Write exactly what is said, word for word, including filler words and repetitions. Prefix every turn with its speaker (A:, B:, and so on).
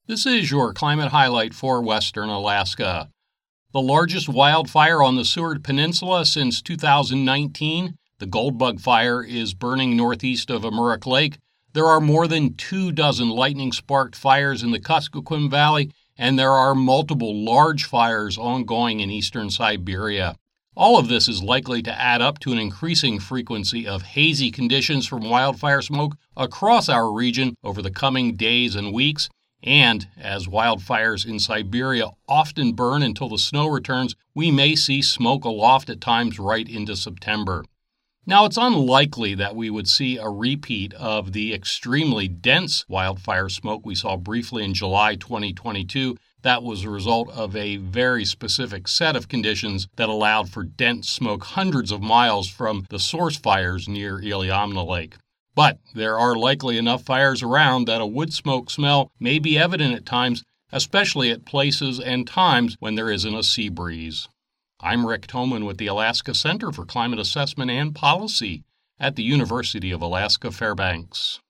A: This is your climate highlight for Western Alaska. The largest wildfire on the Seward Peninsula since two thousand nineteen, the Goldbug Fire, is burning northeast of Amurek Lake. There are more than two dozen lightning-sparked fires in the Kuskokwim Valley, and there are multiple large fires ongoing in eastern Siberia. All of this is likely to add up to an increasing frequency of hazy conditions from wildfire smoke across our region over the coming days and weeks. And as wildfires in Siberia often burn until the snow returns, we may see smoke aloft at times right into September. Now, it's unlikely that we would see a repeat of the extremely dense wildfire smoke we saw briefly in July twenty twenty-two. That was a result of a very specific set of conditions that allowed for dense smoke hundreds of miles from the source fires near Iliamna Lake. But there are likely enough fires around that a wood smoke smell may be evident at times, especially at places and times when there isn't a sea breeze. I'm Rick Thoman with the Alaska Center for Climate Assessment and Policy at the University of Alaska Fairbanks.